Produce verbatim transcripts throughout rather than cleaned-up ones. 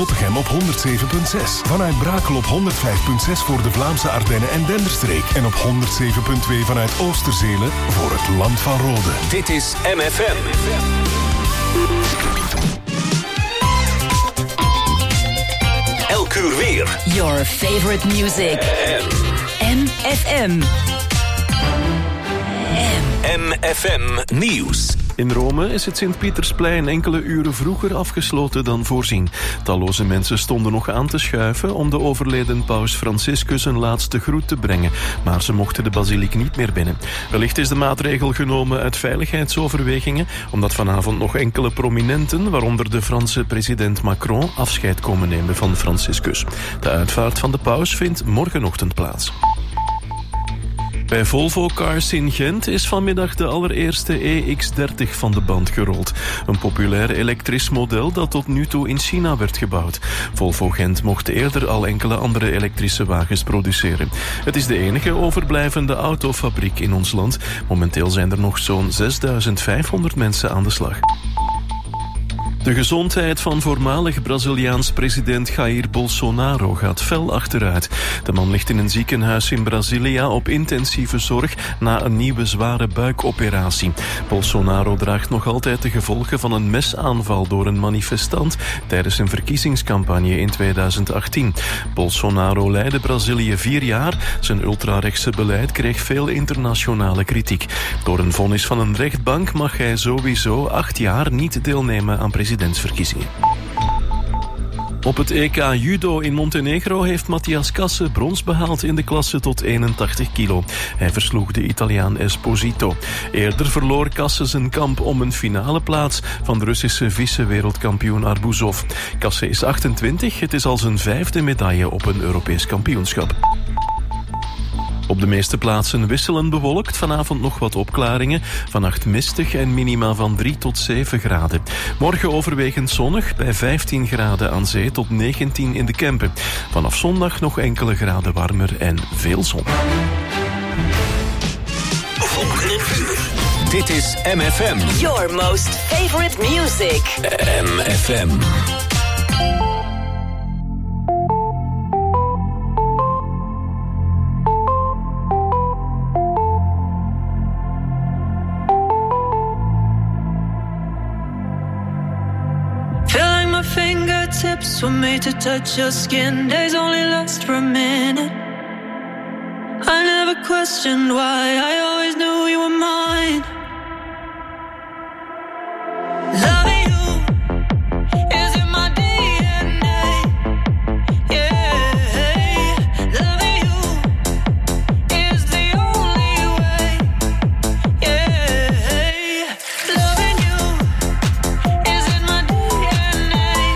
Tottegem op honderd zeven komma zes. Vanuit Brakel op honderd vijf komma zes voor de Vlaamse Ardennen en Denderstreek. En op honderd zeven komma twee vanuit Oosterzelen voor het Land van Rode. Dit is M F M. Elk uur weer. Your favorite music. M F M. M F M Nieuws. In Rome is het Sint-Pietersplein enkele uren vroeger afgesloten dan voorzien. Talloze mensen stonden nog aan te schuiven om de overleden paus Franciscus een laatste groet te brengen, maar ze mochten de basiliek niet meer binnen. Wellicht is de maatregel genomen uit veiligheidsoverwegingen, omdat vanavond nog enkele prominenten, waaronder de Franse president Macron, afscheid komen nemen van Franciscus. De uitvaart van de paus vindt morgenochtend plaats. Bij Volvo Cars in Gent is vanmiddag de allereerste E X dertig van de band gerold. Een populair elektrisch model dat tot nu toe in China werd gebouwd. Volvo Gent mocht eerder al enkele andere elektrische wagens produceren. Het is de enige overblijvende autofabriek in ons land. Momenteel zijn er nog zo'n zesduizend vijfhonderd mensen aan de slag. De gezondheid van voormalig Braziliaans president Jair Bolsonaro gaat fel achteruit. De man ligt in een ziekenhuis in Brasilia op intensieve zorg na een nieuwe zware buikoperatie. Bolsonaro draagt nog altijd de gevolgen van een mesaanval door een manifestant tijdens een verkiezingscampagne in tweeduizend achttien. Bolsonaro leidde Brazilië vier jaar. Zijn ultrarechtse beleid kreeg veel internationale kritiek. Door een vonnis van een rechtbank mag hij sowieso acht jaar niet deelnemen aan presidentsverkiezingen. Op het E K Judo in Montenegro heeft Matthias Kasse brons behaald in de klasse tot eenentachtig kilo. Hij versloeg de Italiaan Esposito. Eerder verloor Kasse zijn kamp om een finale plaats van de Russische vice-wereldkampioen Arbuzov. Kasse is achtentwintig, het is al zijn vijfde medaille op een Europees kampioenschap. Op de meeste plaatsen wisselend bewolkt, vanavond nog wat opklaringen. Vannacht mistig en minima van drie tot zeven graden. Morgen overwegend zonnig, bij vijftien graden aan zee tot negentien in de Kempen. Vanaf zondag nog enkele graden warmer en veel zon. Dit is M F M. Your most favorite music. M F M. Fingertips were made to touch your skin. Days only last for a minute. I never questioned why. I always knew you were mine. Loving you is in my D N A. Yeah, loving you is the only way. Yeah, loving you is in my D N A.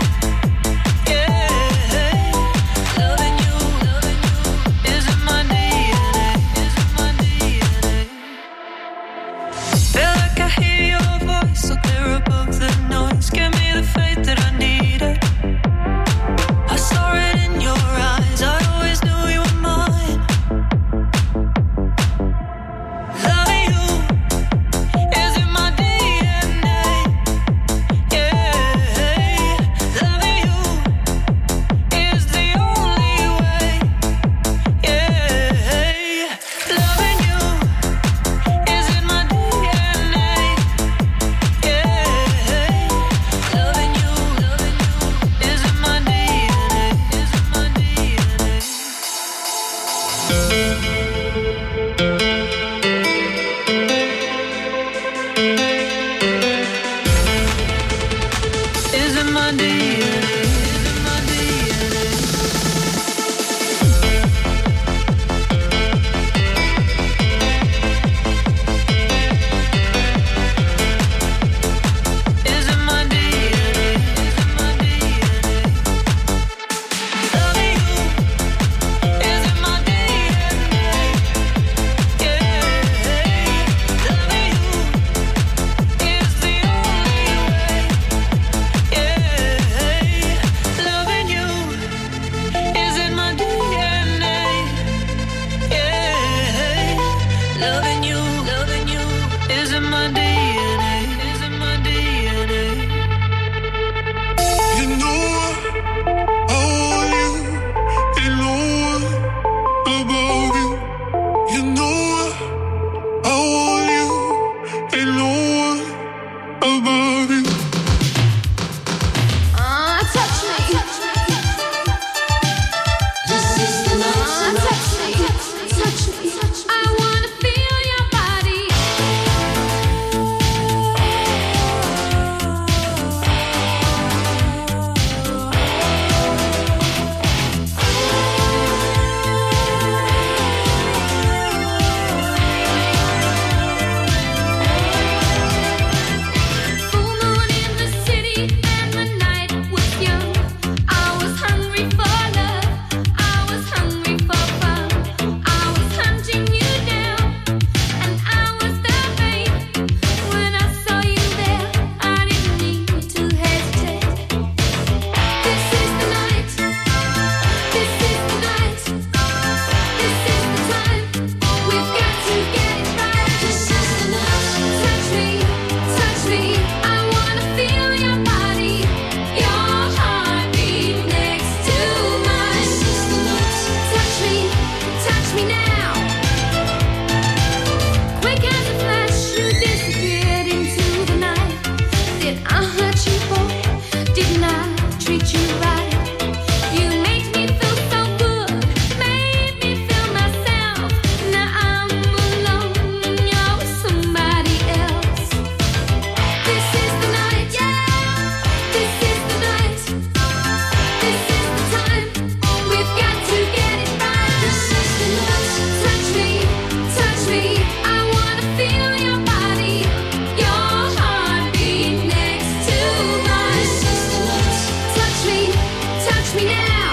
me now.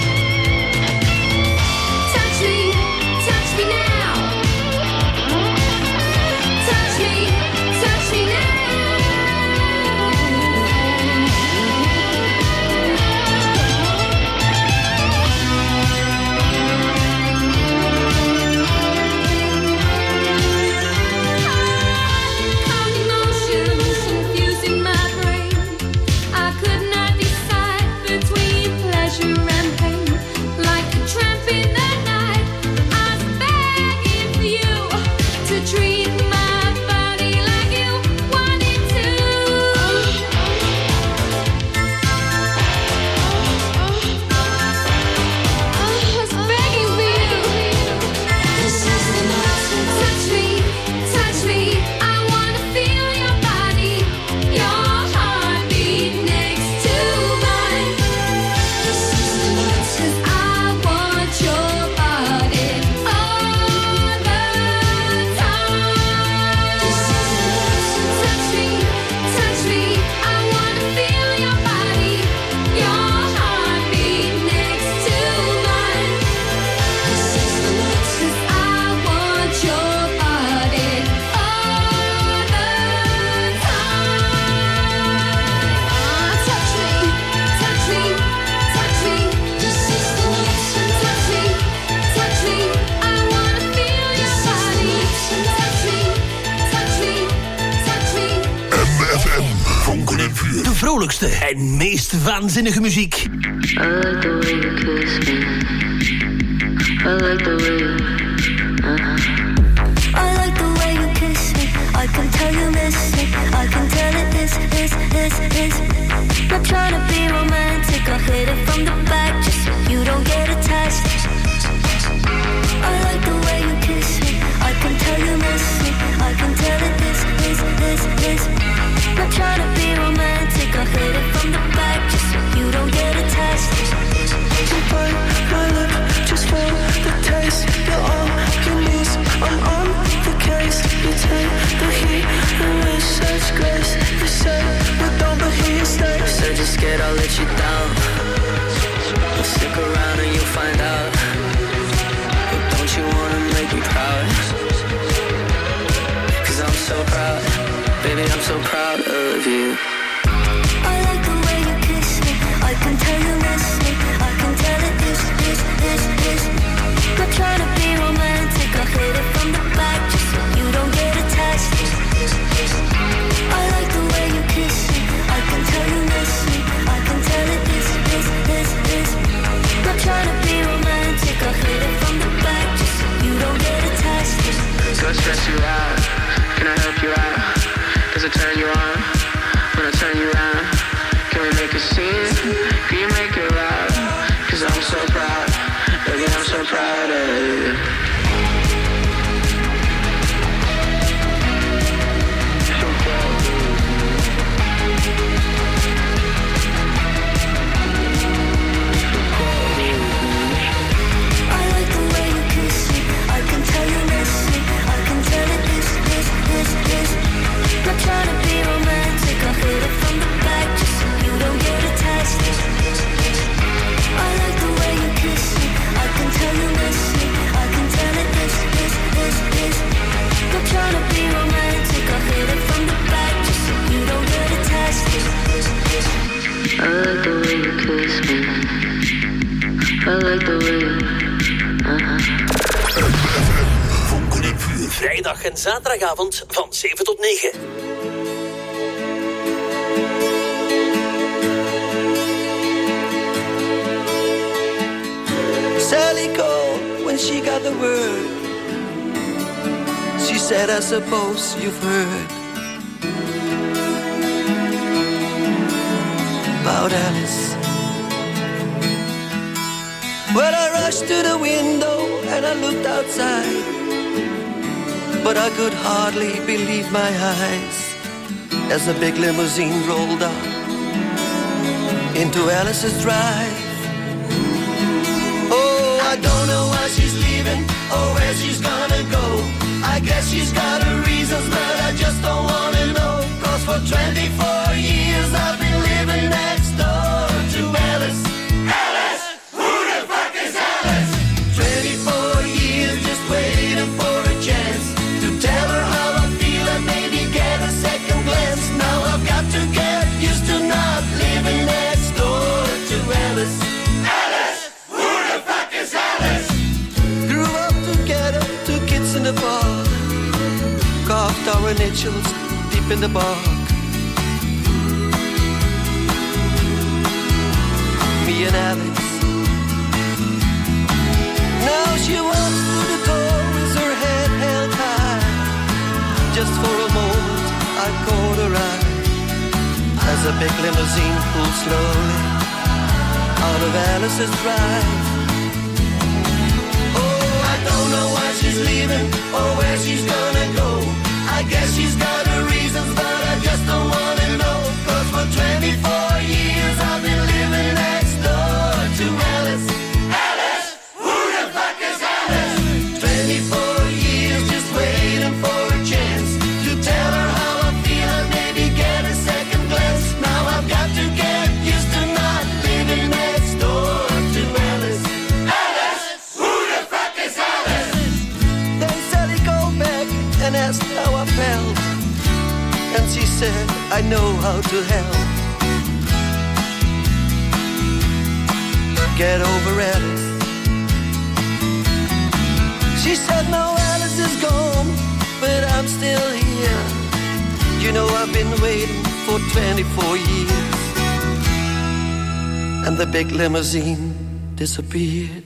Touch me, touch me now. Touch me, touch me now. De vrolijkste en meest waanzinnige muziek. I like the way you kiss me. I like the way you... Uh-huh. I like the way you kiss me. I can tell you miss it. I can tell it is, is, is, is. Not trying to be romantic. I'll hit it from the back just so you don't get attached. I like the way you kiss me. I can tell you miss it. I can tell it is, is, is, is. Not trying to be romantic, I'll hit it from the back just so you don't get attached. You bite my lip just for the taste. You're on your knees, I'm on the case. You take the heat and with such grace. You say we're done but here you stay. You said you're scared I'll let you down. Well, stick around and you'll find out. But don't you wanna make me proud? Cause I'm so proud. Baby, I'm so proud of you. I like the way you kiss me. I can tell you miss me. I can tell it is, is, is, is. Not trying to be romantic. I'll hit it from the back just so you don't get attached. I like the way you kiss me. I can tell you miss me. I can tell it is, is, is, is. Not trying to be romantic. I'll hit it from the back just so you don't get attached. Go stress you out. Can I help you out? Does it turn you on when I turn you around? Can we make a scene? Can you make it loud? Cause I'm so proud, baby, I'm so proud of you. I like the way you kiss me. I can tell you miss me. I can tell it is, is, is, is. Not trying to be romantic, I'll hit it from the back just so you don't get attached. I like the way you kiss me. I can tell you miss me. I can tell it is, is, is, is. Not trying to be romantic, I'll hit it from the back just so you don't get attached. I like the way you kiss me. I like the way you... Uh-huh. Vonken en vuur. Vrijdag en zaterdagavond van zeven tot negen. Sally called when she got the word. She said, I suppose you've heard about Alice. Well, I rushed to the window and I looked outside, but I could hardly believe my eyes as a big limousine rolled up into Alice's drive. Oh, I don't know why she's leaving or where she's gonna go. I guess she's got her reasons, but I just don't wanna know. Cause for twenty-four years I've been living next door to Alice. Alice. Alice? Alice? Who the fuck is Alice? Grew up together, two kids in the park. Carved our initials deep in the bark. Me and Alice. Now she walks through the door with her head held high. Just for a moment I caught her eye as a big limousine pulled slowly out of Alice's drive. Oh, I don't know why she's leaving or where she's gonna go. I guess she's got her reasons, but I just don't wanna know. Cause for twenty-four years I've been living next door to Alice. Alice? Who the fuck is Alice? twenty-four years just waiting for a chance to tell her how I feel and maybe get a second glance. Now I've got to get used to not living next door to Alice. Alice? Who the fuck is Alice? Then Sally called back and asked how I felt, and she said, I know how to help. Get over Alice. She said, no, Alice is gone, but I'm still here. You know I've been waiting for twenty-four years. And the big limousine disappeared.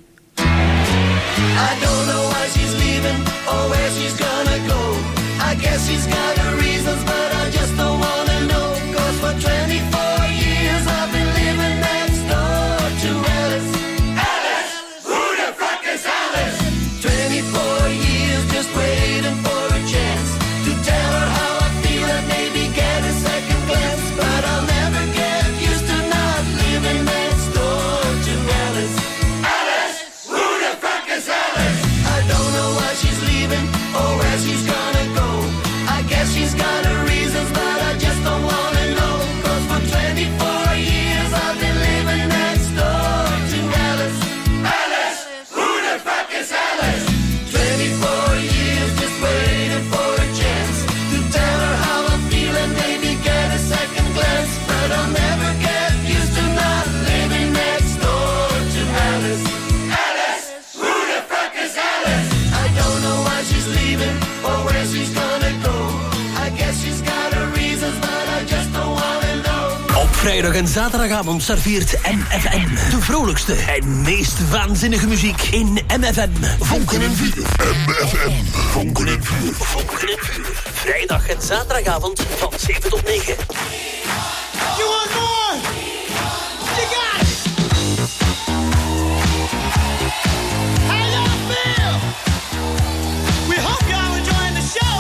I don't know why she's leaving or where she's gonna go. I guess she's got her reasons, but I just don't wanna know. Cause for twenty-four years I've been living next door to Alice. Alice? Who the fuck is Alice? twenty-four years just waiting for a chance to tell her how I feel and maybe get a second glance. But I'll never get used to not living next door to Alice. Alice? Who the fuck is Alice? I don't know why she's leaving or where she's gonna go. I guess she's got her reasons, but I just don't wanna know. Cause for twenty-four years I've been living next door to Alice. Alice? Who the fuck is Alice? twenty-four years just waiting for a chance to tell her how I feel and maybe get a second glance. But I'll never get used to not living next door to Alice. Alice? Who the fuck is Alice? I don't know why she's leaving or where she's gonna go. I guess she's got her reasons, but I just don't wanna know. Op vrijdag en zaterdagavond serveert M F M de vrolijkste en meest waanzinnige muziek in M F M. Vonken en vuur. M F M. Vonken en vuur. Vonken en vuur. Vrijdag en zaterdagavond van zeven tot negen. You want more? You got it! How y'all feel? We hope y'all enjoying the show.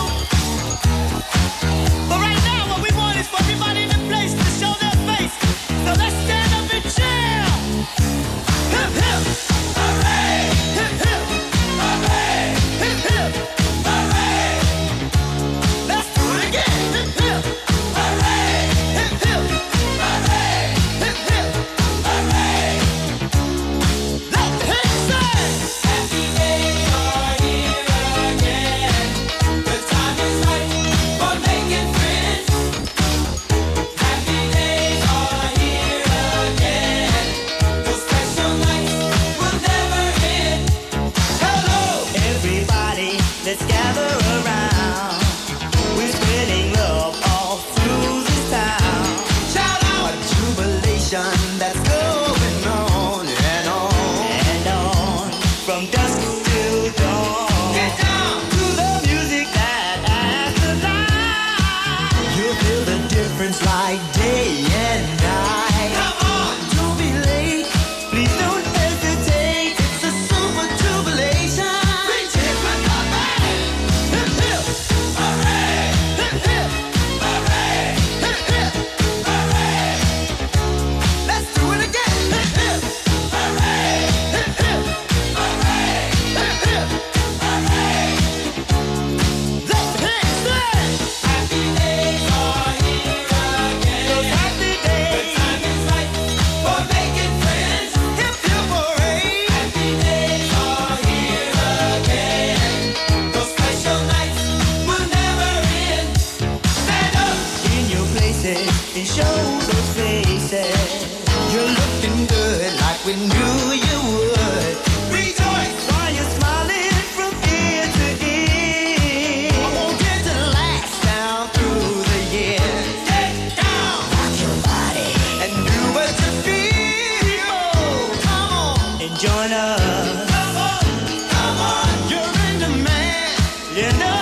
But right now what we want is for everybody in the place to show their face. So let's stand up and chill. Hip hip. Hooray! Hip hip. Hooray! Hip hip. Hooray! Let's do it again. Hip hip. Hooray! Hip hip. Hooray! Hip hip. Hooray! Let the hits sing. Happy days are here again. The time is right for making friends. Happy days are here again. Those special nights will never end. Hello, everybody, let's gather around. We're spreading love all through this town. Shout out a jubilation that's going on and on and on from dusk till dawn. Get down to the music that adds the light. You'll feel the difference like day and night. Come on, don't be late. Please don't hesitate. It's a super jubilation. Reach it for the man. Hip hip. Hooray. Hip hip. Hooray. Hip hip. Hooray. Let's do it again. Hip hip. Hooray. Hip hip. Hooray. Hip hip. Hooray. Let the hits sing. Happy days are here again. Those happy we knew you would. Rejoice while you're smiling from ear to ear. I want it to last down through the years. Get down, rock your body, and do what you feel. Come on and join us. Come on, come on, you're in demand. You know.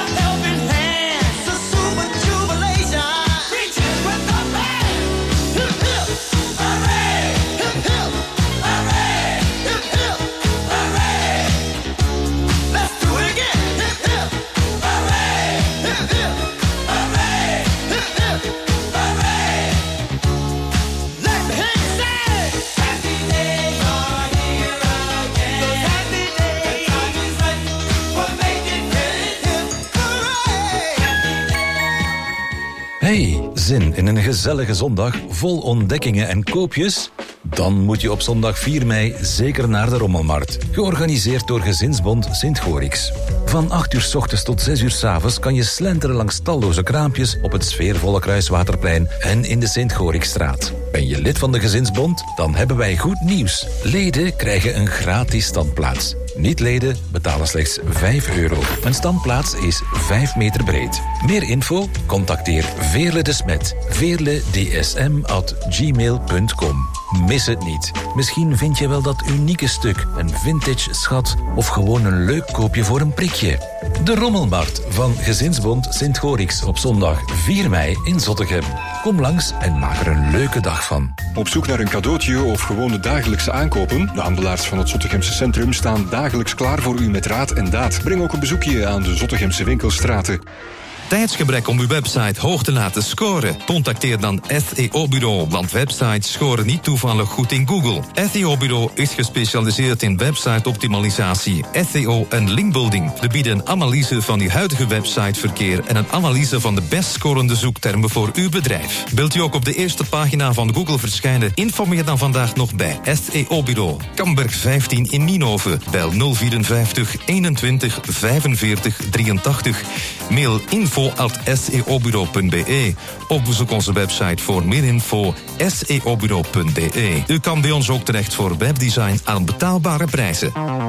Hey, zin in een gezellige zondag vol ontdekkingen en koopjes? Dan moet je op zondag vier mei zeker naar de Rommelmarkt. Georganiseerd door Gezinsbond Sint-Gorix. Van acht uur 's ochtends tot zes uur 's avonds kan je slenteren langs talloze kraampjes op het sfeervolle Kruiswaterplein en in de Sint-Gorixstraat. Ben je lid van de Gezinsbond? Dan hebben wij goed nieuws. Leden krijgen een gratis standplaats. Niet-leden betalen slechts vijf euro. Een standplaats is vijf meter breed. Meer info? Contacteer Veerle de Smet. veerle d s m at gmail punt com. Mis het niet. Misschien vind je wel dat unieke stuk, een vintage schat of gewoon een leuk koopje voor een prikje. De Rommelmarkt van Gezinsbond Sint-Gorix op zondag vier mei in Zottegem. Kom langs en maak er een leuke dag van. Op zoek naar een cadeautje of gewone dagelijkse aankopen? De handelaars van het Zottegemse centrum staan dagelijks klaar voor u met raad en daad. Breng ook een bezoekje aan de Zottegemse winkelstraten. Tijdsgebrek om uw website hoog te laten scoren? Contacteer dan S E O-bureau, want websites scoren niet toevallig goed in Google. S E O-bureau is gespecialiseerd in website-optimalisatie, S E O en linkbuilding. We bieden een analyse van uw huidige websiteverkeer en een analyse van de best scorende zoektermen voor uw bedrijf. Wilt u ook op de eerste pagina van Google verschijnen? Informeer dan vandaag nog bij S E O-bureau. Kamberg vijftien in Nienhoven. Bel nul vierenvijftig eenentwintig vijfenveertig drieëntachtig. Mail info at s e o bureau punt b e of bezoek onze website voor meer info s e o bureau punt b e. U kan bij ons ook terecht voor webdesign aan betaalbare prijzen.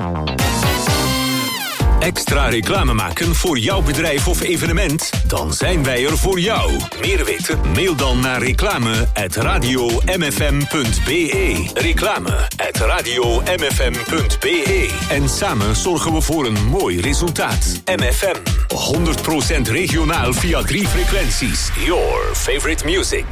Extra reclame maken voor jouw bedrijf of evenement? Dan zijn wij er voor jou. Meer weten? Mail dan naar reclame at radio m f m punt b e. Reclame at radio m f m punt b e. En samen zorgen we voor een mooi resultaat. M F M, honderd procent regionaal via drie frequenties. Your favorite music.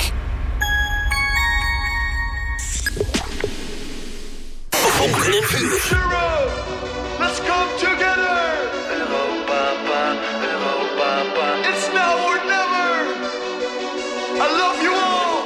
Vonken en vuur. Let's come together. Europa, Europa. It's now or never. I love you all.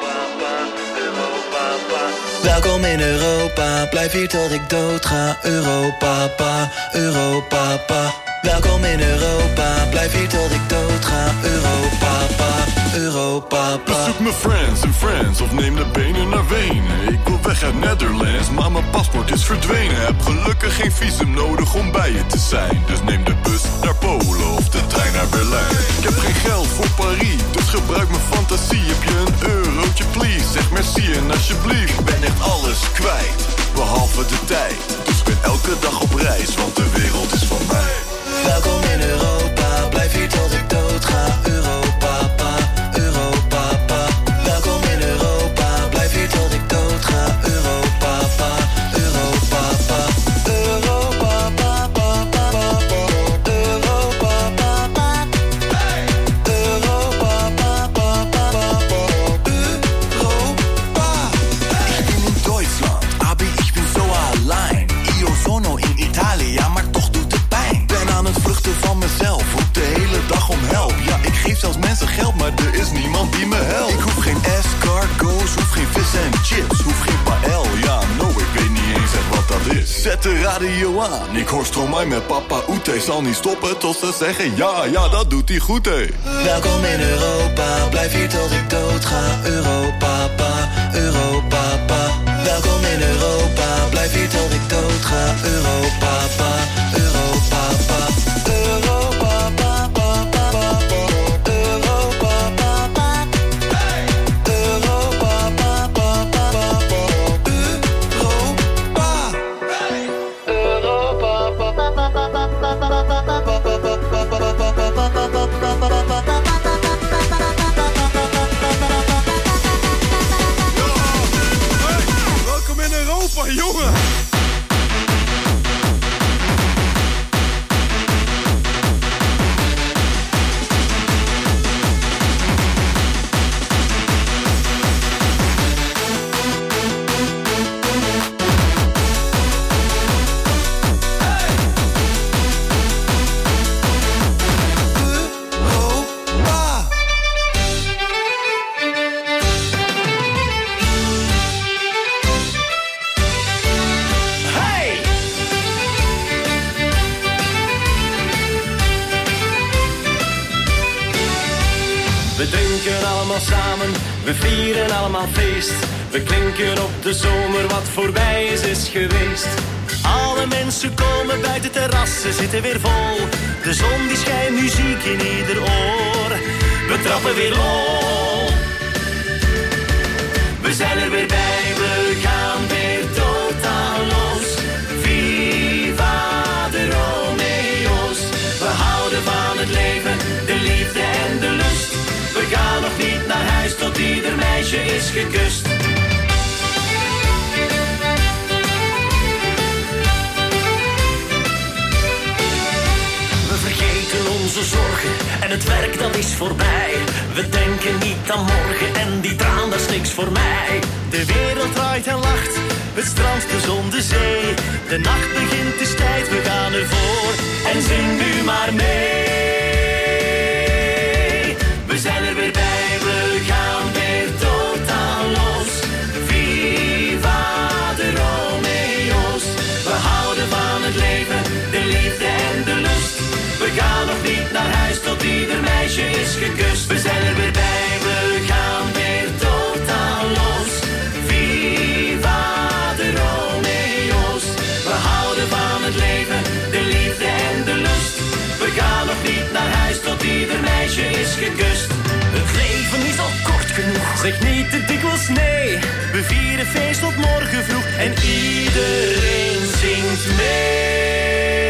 Europa, Welkom in Europa, blijf hier tot ik dood ga. Europa, pa, Europa, pa. Welkom in Europa, blijf hier tot ik dood ga. Europa, pa, Europa, pa. Bezoek mijn friends en friends of neem de benen naar Wenen. Ik wil weg uit Netherlands, maar mijn paspoort is verdwenen. Heb gelukkig geen visum nodig om bij je te zijn. Dus neem de bus naar Polen of de trein naar Berlijn. Ik heb geen geld voor Parijs, dus gebruik mijn fantasie. Heb je een eurotje please, zeg merci en alsjeblieft. Ik ben echt alles kwijt, behalve de tijd. Dus ik ben elke dag op reis, want de wereld is van mij. Welkom in Europa, blijf hier tot ik dood ga. Europa, pa, Europa, pa. Welkom in Europa, blijf hier tot ik dood ga. Europa, pa, Europa, pa. Europa, pa, pa, pa, pa, pa. Europa, pa, pa. Europa, pa, pa, pa, pa, pa. Europa. Ich bin in Deutschland, aber ich bin so allein. Io sono in Italia, maar toch doet het pijn. Ben aan het vluchten van mezelf, roep de hele dag om help. Ja, ik geef zelfs mensen geld, maar er is niemand die me helpt. Ik hoef geen escargots, hoef geen vis en chips, hoef geen paella. No, ik weet niet eens echt wat dat is. Zet de radio aan, ik hoor Stromae met Papa Oete. Zal niet stoppen tot ze zeggen ja, ja, dat doet hij goed, hé. Welkom in Europa, blijf hier tot ik dood ga. Europa, pa, Europa, pa. Welkom in Europa, blijf hier tot ik dood ga. Europa, pa, Europa, pa. Europa, pa, pa, pa, pa, pa. Europa, pa, pa. Europa, pa, pa, pa, pa, pa. Europa. jongen! We drinken allemaal samen, we vieren allemaal feest. We klinken op de zomer, wat voorbij is, is geweest. Alle mensen komen buiten terrassen, zitten weer vol. De zon die schijnt, muziek in ieder oor. We trappen weer lol. We zijn er weer bij, we gaan weer totaal los. Viva de Romeo's. We houden van het leven, de liefde en de lust. We gaan nog niet naar huis tot ieder meisje is gekust. We vergeten onze zorgen en het werk dat is voorbij. We denken niet aan morgen en die traan dat is niks voor mij. De wereld draait en lacht, het strand, de zon, de zee. De nacht begint, het is tijd, we gaan ervoor. En zing nu maar mee. We zijn er weer bij, we gaan weer totaal los. Viva de Romeo's. We houden van het leven, de liefde en de lust. We gaan nog niet naar huis tot ieder meisje is gekust. We zijn er weer bij, we gaan weer totaal los. Viva de Romeo's. We houden van het leven, de liefde en de lust. We gaan nog niet naar huis tot ieder meisje is gekust. Het leven is al kort genoeg, zeg niet te dikwijls nee. We vieren feest tot morgen vroeg en iedereen zingt mee.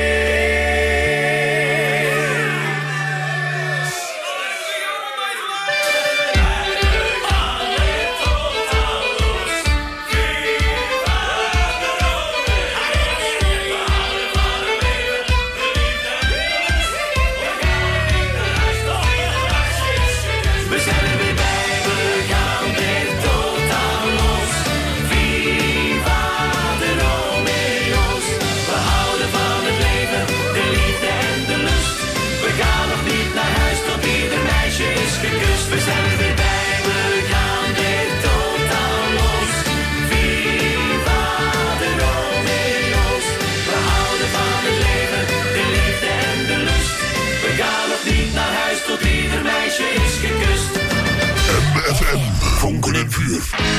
We zijn er weer bij, we gaan weer totaal los. Viva de Romeo's. We houden van het leven, de liefde en de lust. We gaan nog niet naar huis tot ieder meisje is gekust. M F M, vonken en vuur.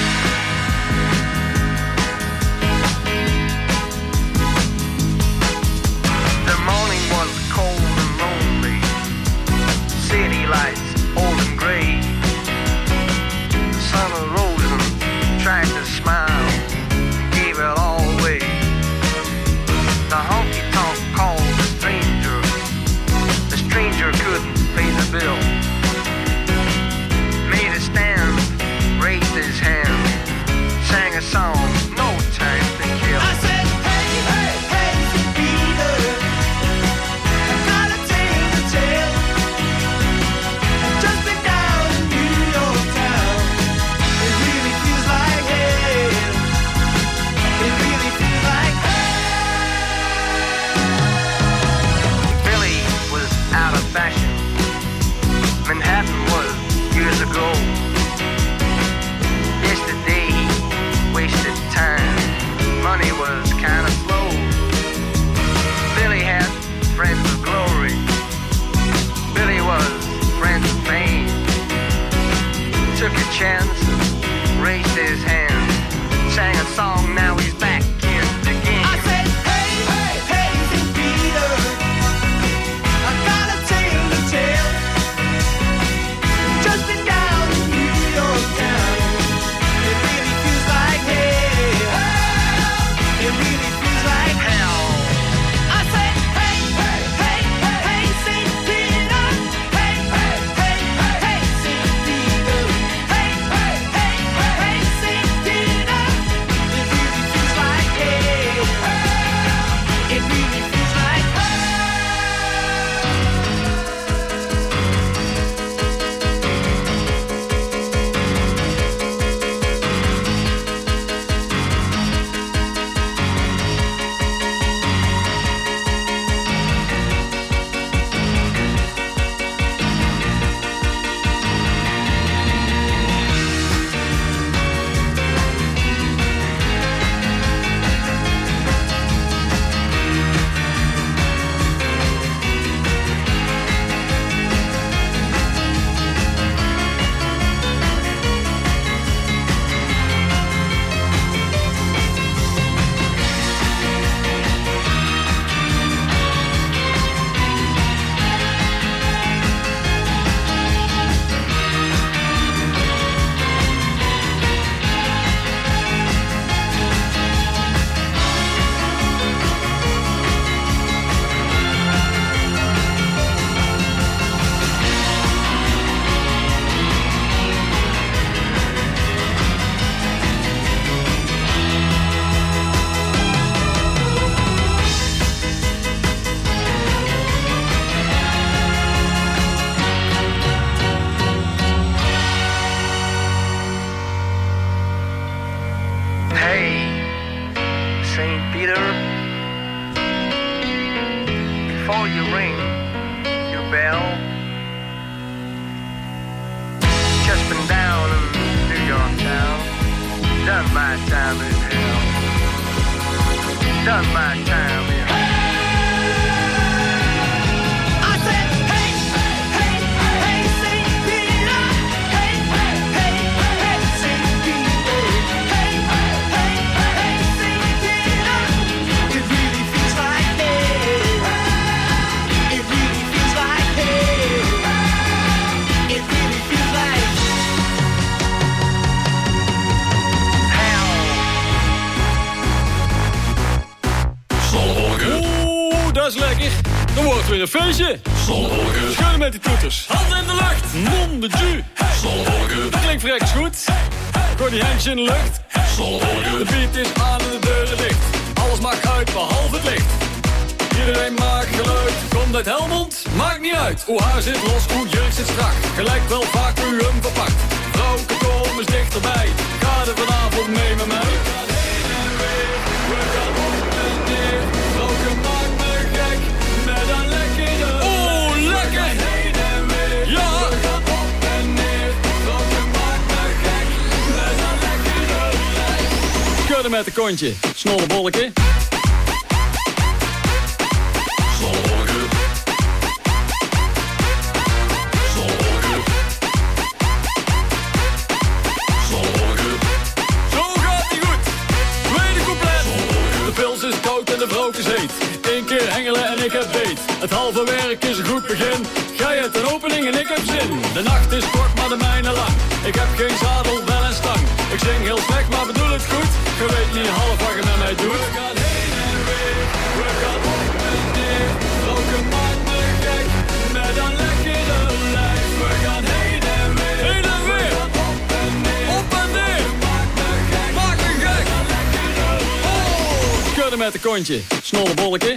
The morning was cold and lonely. City lights old and gray. The sun arose and tried to smile, gave it all away. The honky-tonk called the stranger. The stranger couldn't pay the bill. Made a stand, raised his hand, sang a song, no time to kill. I said, hey, hey, hey, Peter, I got a tale to tell. Just been down in New York town. It really feels like hell. It really feels like hell. Billy was out of fashion. Manhattan was years ago. Yesterday he wasted time. Money was kinda slow. Billy had friends with glory. Billy was friends with fame. Took a chance, raised his hand, sang a song, now he's back in the game. I said, hey, hey, hey, Saint Peter, I got a tale to tell. Just been down in New York town. It really feels like hell. It really Saint Peter, before you ring your bell, just been down in New York town, done my time in hell, done my time in hell. Dat is lekker. Dan wordt het weer een feestje. Zonnewolken. Schudden met die toeters. Handen in de lucht. Mon de ju. Zonnewolken. Dat klinkt vreks goed. Gooi die handjes in de lucht. Zonnewolken. De beat is aan en de deuren dicht. Alles maakt uit behalve het licht. Iedereen maakt geluid. Komt uit Helmond? Maakt niet uit. Hoe haar zit los, hoe jurk zit strak. Gelijk wel vaak hoe u hem verpakt. Vrouwke, kom eens dichterbij. Ga er vanavond mee met mij. We gaan heen en weer. We gaan op en neer. Vrouwke maakt me gek. Met een lekkere. Oh, lekker. Heen en weer. Ja. We gaan op en neer. Vrouwke maakt me gek. Met een lekkere lijf. Schudden met een kontje. Snollebolleke. De vrook is heet. Eén keer hengelen en ik heb beet. Het halve werk is een goed begin. Gij hebt een opening en ik heb zin. De nacht is kort, maar de mijne lang. Ik heb geen zadel, wel een stang. Ik zing heel slecht, maar bedoel het goed. Je weet niet half wat je met mij doet. We gaan heen en weer. We gaan op en neer. Roken maakt me gek. Met een lekkere lijf. We gaan heen en weer. Heen en weer. We gaan op en neer. Op en neer. Maakt me gek. Maakt me gek. Schudden met een kontje, snollebolleke.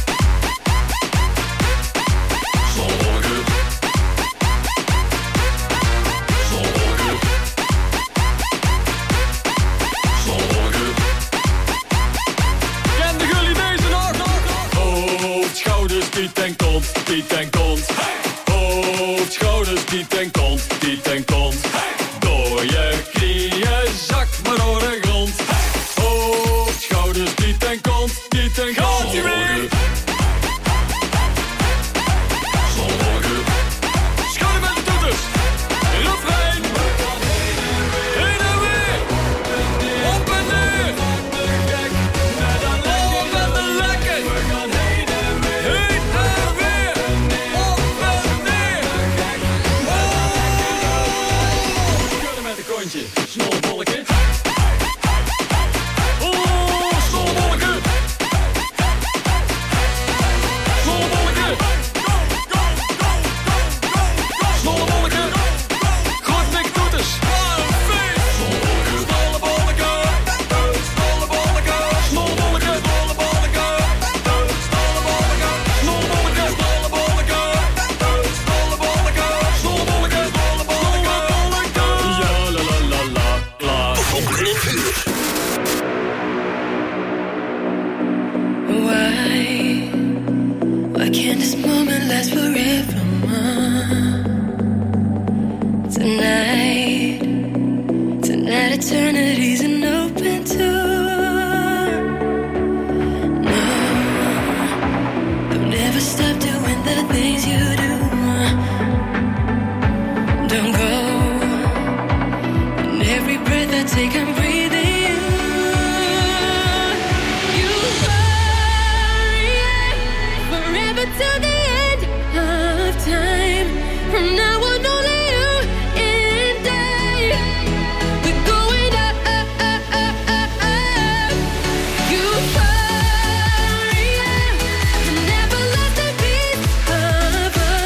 Snollebolleke. Snollebolleke. Snollebolleke. Kende jullie deze nog? Hoofd, schouders, piet en kont, piet en kont. Hoofd, schouders, piet en kont, piet en kont. Door je knieën, zak maar door de grond. Hoofd, schouders, piet en kont, piet en kont. Gaat ie weer? Schudden met de toeters. Refrein. Heen en weer. Op en neer. Met een lekker. Met een lekker. We gaan heen en weer. Heen en weer. Op en neer. Schudden met een kontje. Snollebolleke. Eternity's an open door. No, don't ever stop doing the things you do. Don't go. In every breath I take, I'm breathing you. You hurry forever till the end of time. From now on, only you and I. We're going up, up, up, up, up, up. You hurry, never lost a piece of us.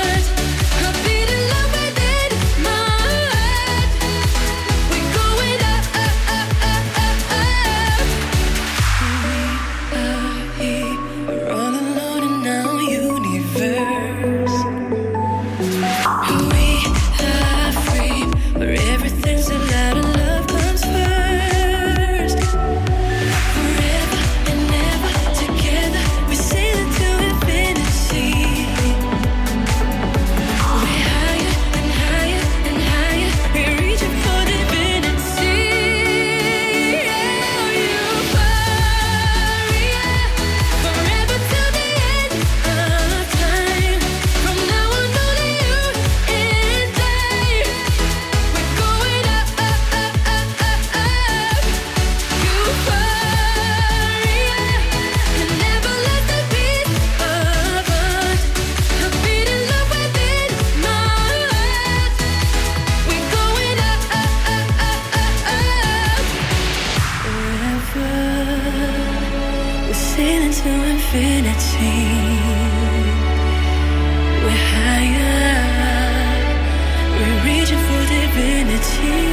sailing to infinity. We're higher, we're reaching for divinity.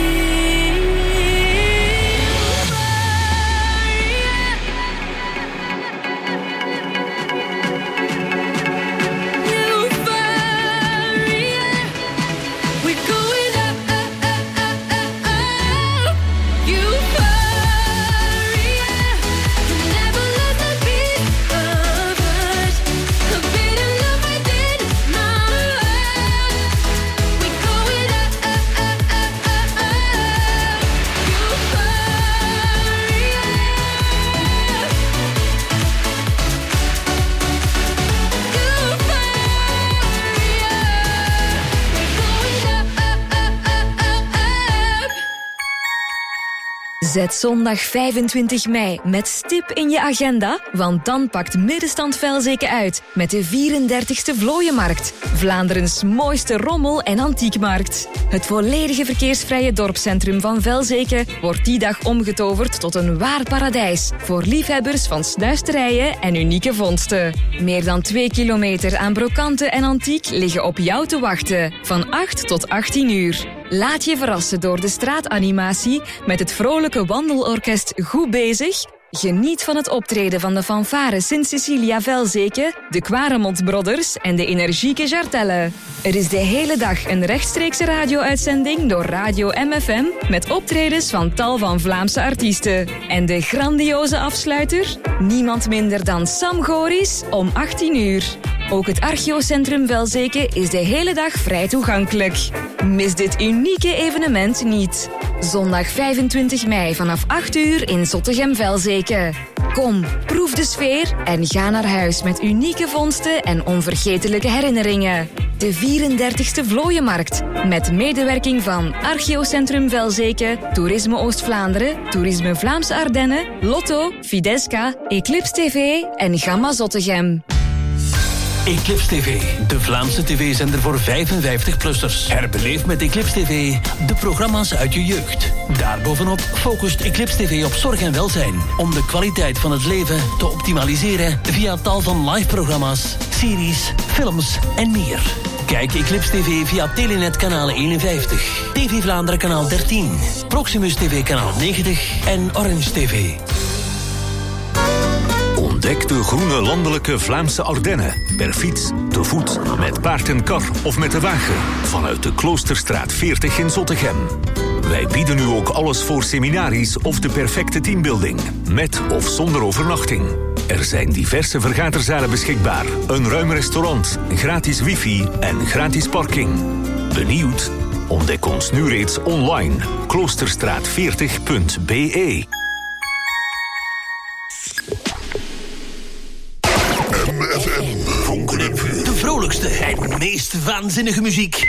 Zet zondag vijfentwintig mei met stip in je agenda, want dan pakt Middenstand Velzeke uit met de vierendertigste Vlooienmarkt. Vlaanderens mooiste rommel- en antiekmarkt. Het volledige verkeersvrije dorpscentrum van Velzeke wordt die dag omgetoverd tot een waar paradijs voor liefhebbers van snuisterijen en unieke vondsten. Meer dan twee kilometer aan brokanten en antiek liggen op jou te wachten, van acht tot achttien uur. Laat je verrassen door de straatanimatie met het vrolijke wandelorkest Goed Bezig. Geniet van het optreden van de fanfare Sint-Cecilia Velzeke, de Quaremont Brothers en de energieke Jartelle. Er is de hele dag een rechtstreekse radio-uitzending door Radio M F M met optredens van tal van Vlaamse artiesten. En de grandioze afsluiter? Niemand minder dan Sam Goris om achttien uur. Ook het Archeocentrum Velzeke is de hele dag vrij toegankelijk. Mis dit unieke evenement niet. Zondag vijfentwintig mei vanaf acht uur in Zottegem-Velzeke. Kom, proef de sfeer en ga naar huis met unieke vondsten en onvergetelijke herinneringen. De vierendertigste Vlooienmarkt, met medewerking van Archeocentrum Velzeke, Toerisme Oost-Vlaanderen, Toerisme Vlaamse Ardennen, Lotto, Fidesca, Eclipse T V en Gamma Zottegem. Eclipse T V, de Vlaamse tv-zender voor vijfenvijftig-plussers. Herbeleef met Eclipse T V de programma's uit je jeugd. Daarbovenop focust Eclipse T V op zorg en welzijn, om de kwaliteit van het leven te optimaliseren via tal van live-programma's, series, films en meer. Kijk Eclipse T V via Telenet kanaal eenenvijftig, T V Vlaanderen kanaal dertien, Proximus T V kanaal negentig en Orange T V. Ontdek de groene landelijke Vlaamse Ardennen. Per fiets, te voet, met paard en kar of met de wagen. Vanuit de Kloosterstraat veertig in Zottegem. Wij bieden nu ook alles voor seminaries of de perfecte teambuilding. Met of zonder overnachting. Er zijn diverse vergaderzalen beschikbaar. Een ruim restaurant, gratis wifi en gratis parking. Benieuwd? Ontdek ons nu reeds online. kloosterstraat veertig punt b e. De vrolijkste en meest waanzinnige muziek.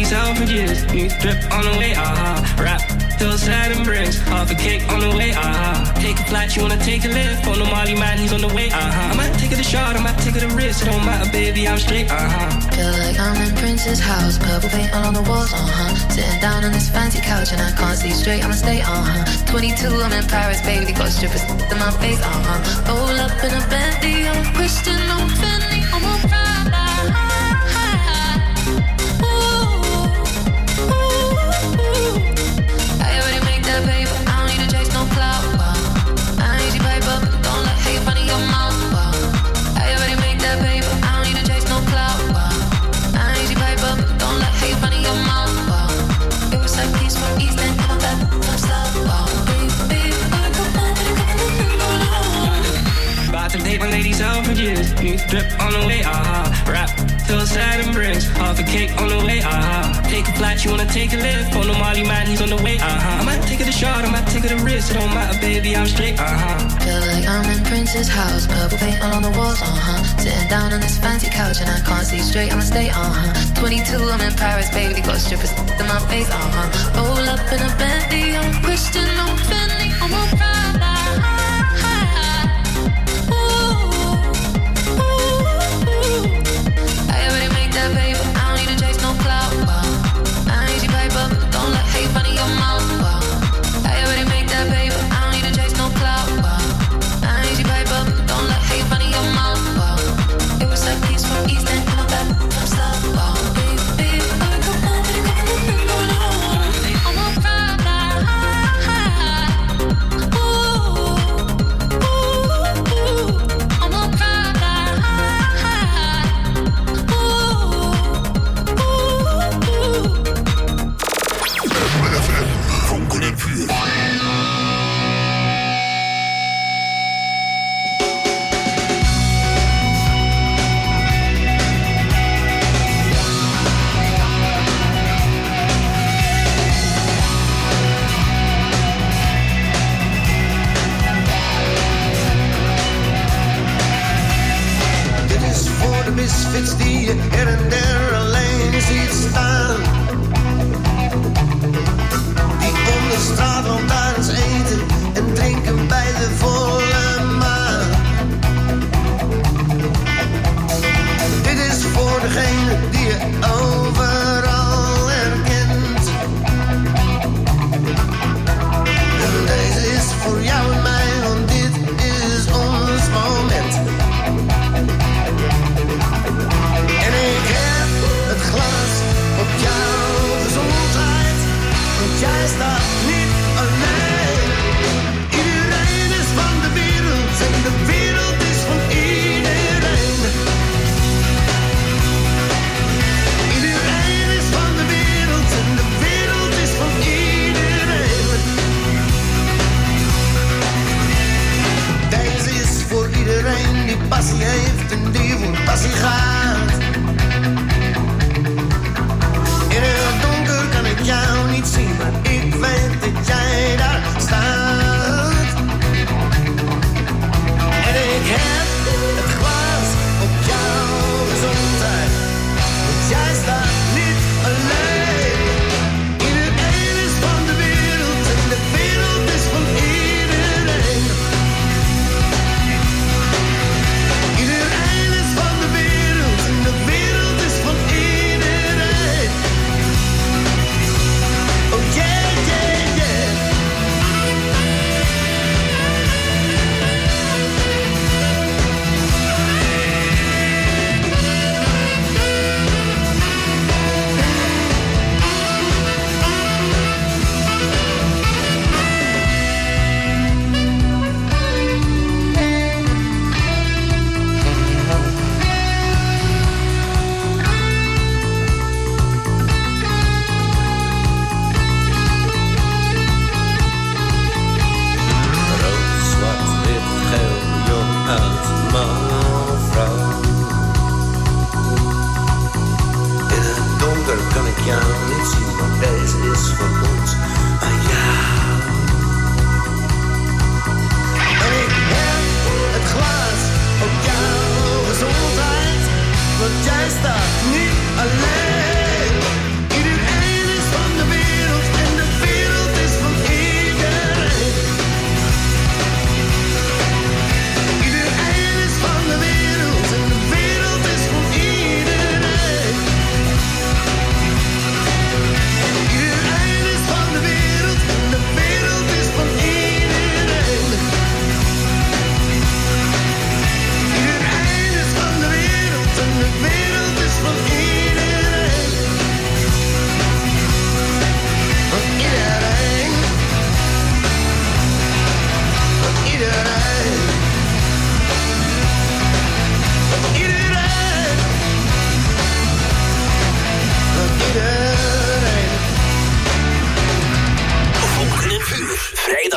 ladies out for years. New drip on the way, aha. Rap, hillside and bricks. Half a cake on the way, aha. Take a flight, you wanna take a lift. On the Molly man, he's on the way, aha. I might take it a shot, I might take it a risk. It don't matter, baby, I'm straight, uh-huh. Feel like I'm in Prince's house. Purple paint all on the walls, uh-huh. Sitting down on this fancy couch and I can't see straight, I'ma stay, uh-huh. twenty-two, I'm in Paris, baby. Got strippers in my face, uh-huh. Roll up in a Bentley, I'm a Christian, I'm a Fendi, I'm a Prada. Paper. I don't need to chase no clout. Wow. I need you paper, don't let hate run in your mouth. Wow. I already made that paper. I don't need to chase no clout. Wow. I need you paper, don't let hate run in your mouth. Wow. It was like peace from East End, come back, come south. Wow. Baby, I come on, about to date my ladies out for years. New drip on the way, aha. Rap, hillside and bricks. Half a cake on the way, aha. Take a flight, you wanna take a lift. On the Molly man, he's on the way, uh-huh. I might take it a shot, I might take it a risk. It don't matter, baby, I'm straight, uh-huh. Feel like I'm in Prince's house. Purple paint all on the walls, uh-huh. Sitting down on this fancy couch and I can't see straight, I'ma stay, uh-huh. twenty-two, I'm in Paris, baby. Got strippers in my face, uh-huh. Roll up in a Bentley, I'm a Christian, I'm a Fendi, I'm a Prada. Paper. I don't need to chase no clout. Wow. I need you paper, don't let hate run in your mouth. Wow. I already made that paper. I don't need to chase no clout. Wow. I need you paper, don't let hate run in your mouth. Wow. It was like peace from East End, come back, come south. Wow. Baby, baby, I come on, baby, come on, baby, come on. I'm a Prada. Ooh, ooh, ooh. I'm a Prada. Funken en vuur. Dit is voor de misfits die je her en der alleen ziet staan. De straatlantaarns eten en drinken bij de volle maan. Dit is voor degene die je overal herkent. En deze is voor jou en mij, want dit is ons moment. En ik heb het glas op jouw gezondheid, want jij staat niet alleen. Iedereen is van de wereld en de wereld is van iedereen. Iedereen is van de wereld en de wereld is van iedereen. Deze is voor iedereen die passie heeft en die voor passie gaat. In het donker kan ik jou niet zien, maar ik weet dat jij daar staat. En ik heb het glas op jouw gezondheid, want jij staat niet alleen. Iedereen is van de wereld en de wereld is van iedereen. Iedereen is van de wereld en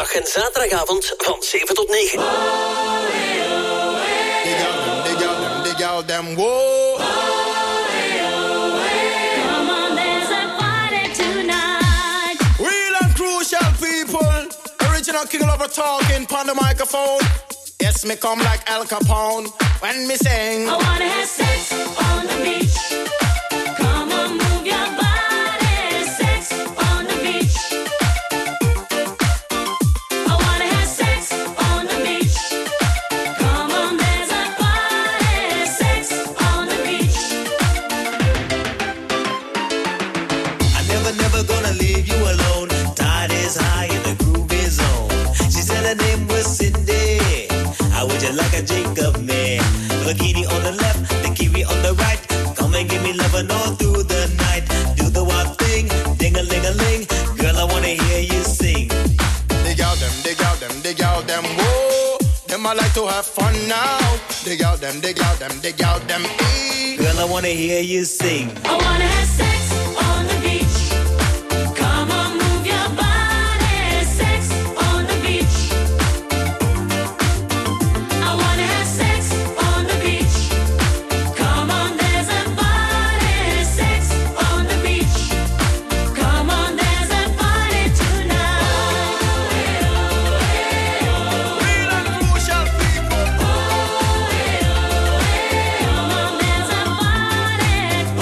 maandag en zaterdagavond van zeven tot negen. Dig out them, dig out them, dig out them, whoa. Come on, there's a party tonight. Real and crucial people. Original King Lover talking on the microphone. Yes, me come like Al Capone when me sing. I wanna have sex on the beach. Come on, move your body. Sex on the beach. I wanna have sex on the beach. Come on, there's a party. Sex on the beach. I'm never, never gonna leave you alone. Tide is high and the groove is on. She said her name was Cindy. How would you like a drink of me? Bikini on the left, the kiwi on the right. Come and give me lovin' all through the night. Do the wild thing, ding-a-ling-a-ling. Girl, I wanna hear you sing. Dig out them, dig out them, dig out them, whoa. Them I like to have fun now. Dig out them, dig out them, dig out them, ee. Girl, I wanna hear you sing. I wanna have sex on the beach. Come on, move your body. Sex on the beach. I wanna have sex on the beach. Come on, there's a party. Sex on the beach. Come on, there's a party tonight. Real and crucial people. Come on, there's a party.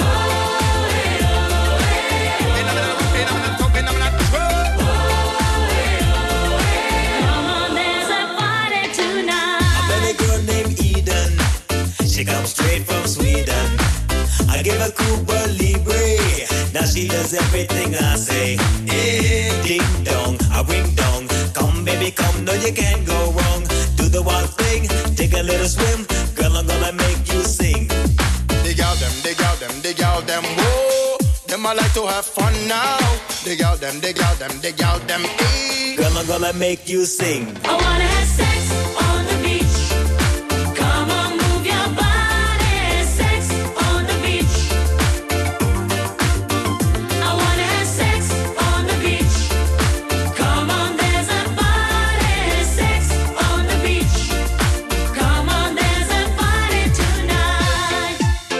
Come on, there's a party tonight. I met a girl named Eden. She comes straight from Sweden. I gave her Cuba Libre. Now she does everything I say. Eh, ding dong, I ring dong. Come baby, come, no you can't go wrong. Do the wild thing, take a little swim. Girl, I'm gonna make you sing. Dig out them, dig out them, dig out them, whoa. Them I like to have fun now. Dig out them, dig out them, dig out them, ee. Girl, I'm gonna make you sing. I wanna have sex on the beach. Come on, move your body. Sex on the beach. I wanna have sex on the beach. Come on, there's a party. Sex on the beach. Come on, there's a party tonight.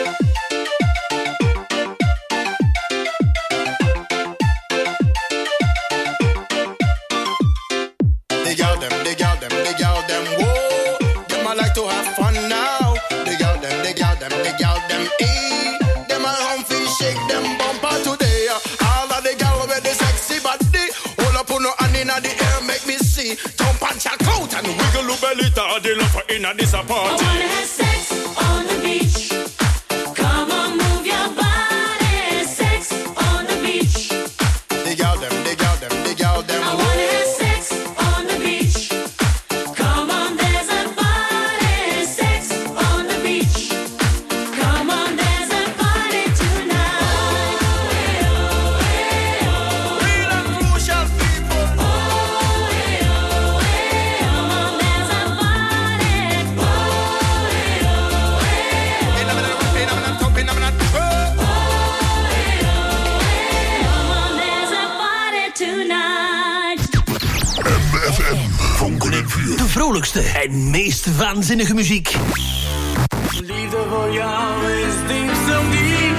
Dig out them, dig out them, dig out them, whoa. Them I like to have fun now. Dig out them, dig out them, dig out them, ee. Them I humpy shake them bumper today. All of the gal with the sexy body. Hold up on no hand inna the air, make me see. Jump and check out and wiggle your belly. Ta the love for inna this I party. wanna have sex on the beach. Come on, move your body. Sex on the beach. Dig out them, dig out them, dig out them, I wanna have sex on the beach. Come on, there's a party. Sex on the beach. Come on, there's a party tonight. Real and crucial people. Come on, there's a party. Inna me na- inna me na top, inna me na top. Come on, there's a party tonight. M F M. Vonken en vuur. De vrolijkste en meest waanzinnige muziek. Liefde voor jou is diep zo diep.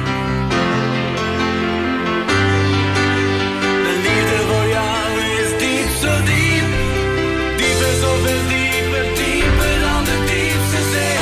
De liefde voor jou is diep zo diep. Dieper, zoveel dieper, dieper dan de diepste zee.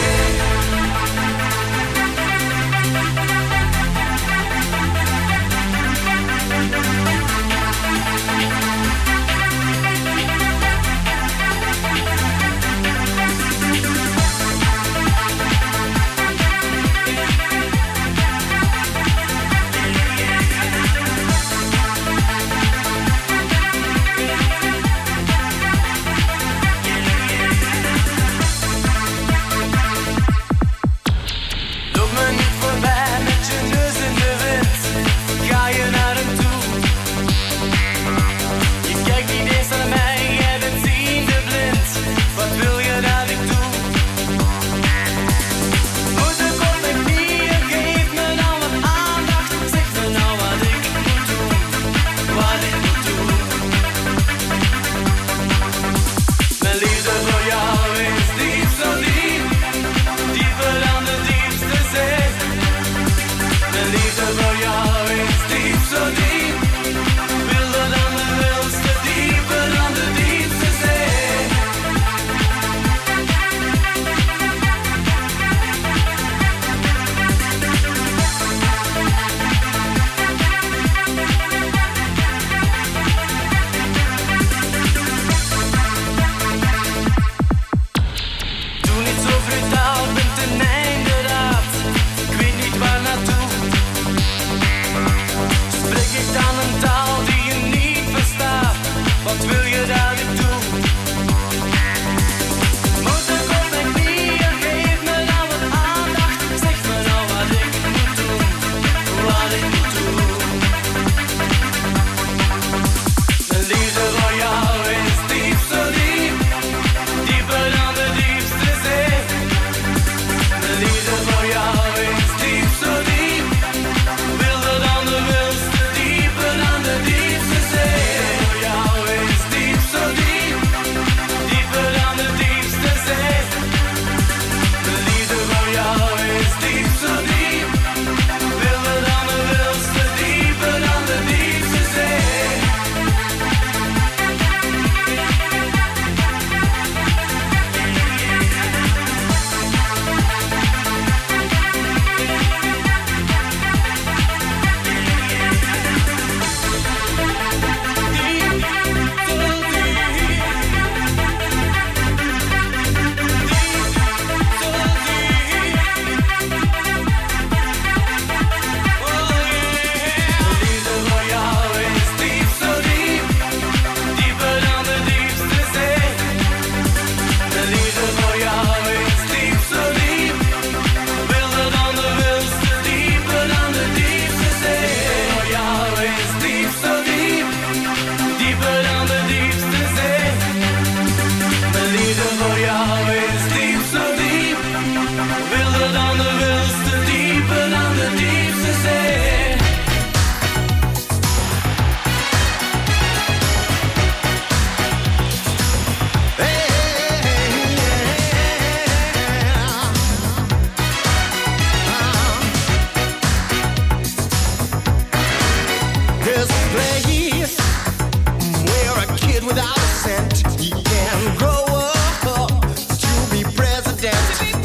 kid without a cent. He can grow up to be president.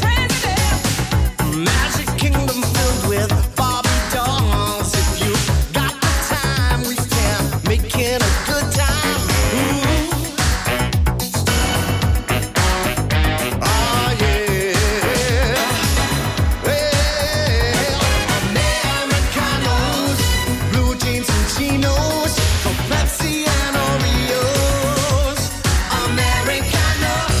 Magic kingdom filled with Barbie dolls. If you got the time, we can make it a good time. Ooh. Oh yeah. Well, Americanos, blue jeans and chinos, for Pepsi and Oreos. Americanos,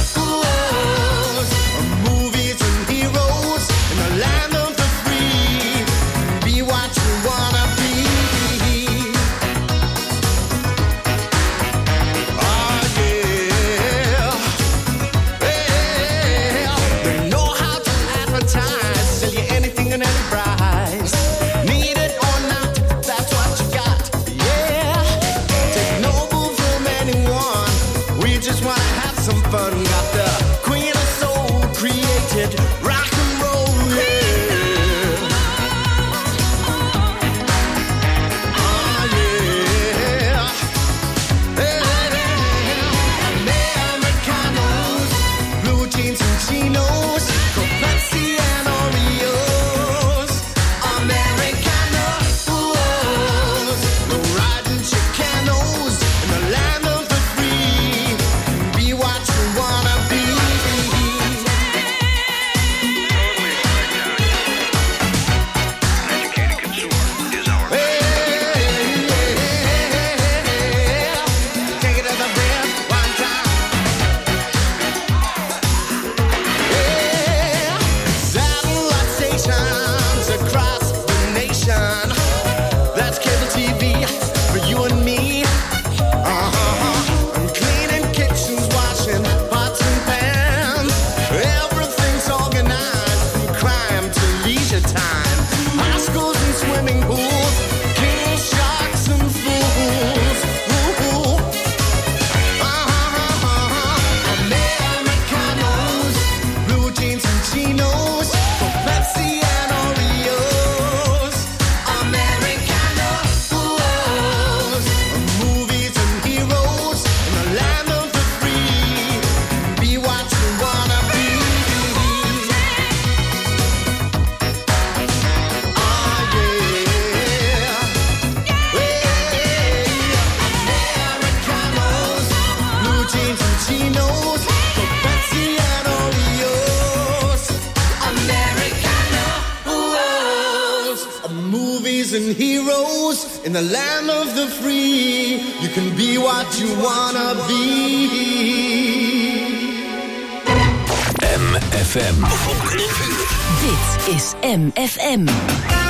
movies and heroes in the land of the free. Be what you wanna be. Oh yeah. Well, they know how to advertise, sell you anything and any price. Need it or not, that's what you got. Yeah. Take no boo from anyone. We just wanna have some fun. Got the queen of soul created rock and roll. Yeah. Oh yeah. Americanos, blue jeans and chinos, for Pepsi and Oreos. Americanos, no riding Chicanos in the land of the free. Be what you wanna be. Take it to the bed one time. Yeah. Satellite stations across the nation. That's cable T V for you and me. Uh-huh. I'm cleaning kitchens, washing pots and pans. Everything's organized from crime to leisure time. High schools and swimming pools, king sharks and fools. Ooh. Uh-huh. Americanos, blue jeans and chinos, for Pepsi and Oreos. Americanos, movies and heroes in the land of the free. Be what you wanna be. Oh yeah. Americanos, blue jeans and chinos, for Pepsi and Oreos. Americanos, movies and heroes in the land of the free. You can be what you wanna be. M F M. Dit is M F M.